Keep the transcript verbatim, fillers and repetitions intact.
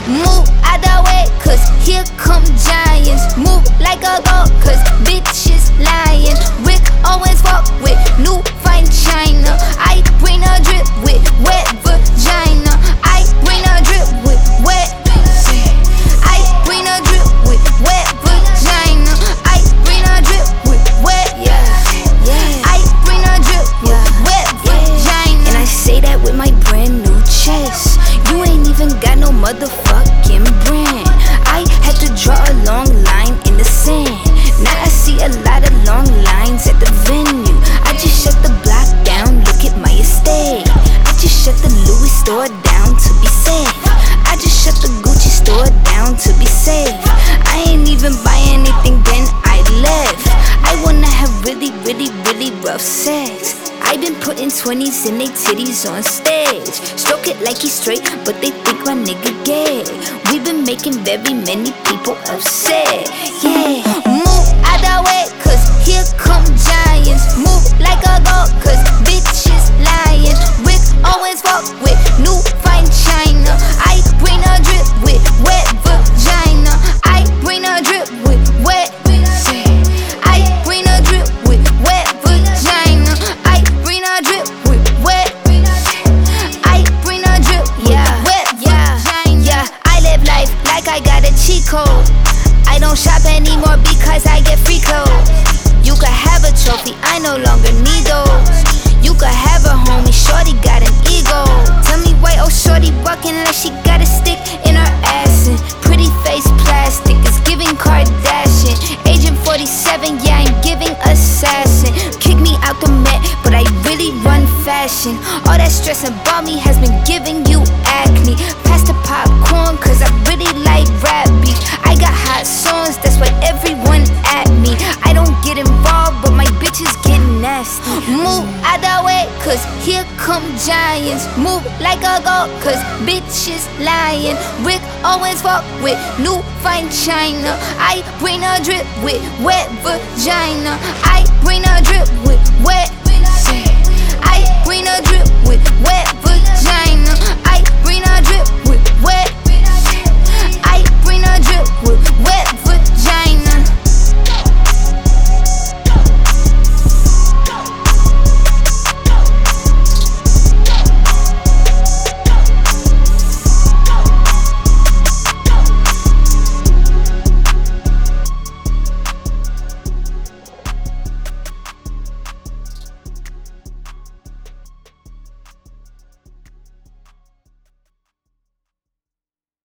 Move out the way, cause here come giants. Move like a goat, cause bitches lying. Rick Owens fuck with new fine china. I bring a drip with wet vagina. I bring a drip with wet. I bring a drip with wet vagina. I bring a drip with wet. Yeah, yeah. I bring a drip with wet vagina. And I say that with my brand new chest. You ain't even got no motherfucking brand. I had to draw a long line in the sand. Now I see a lot of long lines at the venue. I just shut the block down, look at my estate. I just shut the Louis store down to be safe. I just shut the Gucci store down to be safe. I ain't even buy anything, then I left. I wanna have really, really, really rough sex. I been putting twenties in they titties on stage. Stroke it like he's straight, but they think my nigga gay. We been making very many people upset. Yeah. Move out the way, cause here come giants. Move like a goat, cause bitches lying. Rick Owens fuck with new fine china. I bring a drip with wet vagina. I bring a drip with wet. I bring a drip with wet vagina. I bring a drip with wet. I bring a drip with wet vagina. Yeah, I live life like I got a cheat code. I don't shop anymore because I get free clothes. You could have a trophy, I no longer need those. You could have a homie, shorty got an ego. Tell me why oh shorty walking like she got a stick in her ass. And pretty face plastic is giving Kardashian. Agent forty-seven, yeah, I'm giving assassin. Kick me out the Met, but I really run fashion. All that stress about me has been giving you acne. Pass the popcorn, cause I really like rap beef. I got hot songs, that's why everyone at me. I don't get involved, but my bitches get nasty. Move out the way, cause here come giants. Move like a goat, cause bitches lying. Rick Owens fuck with new fine china. I bring a drip with wet vagina. I bring a drip with wet. I bring a drip with wet vagina. I bring a drip with wet.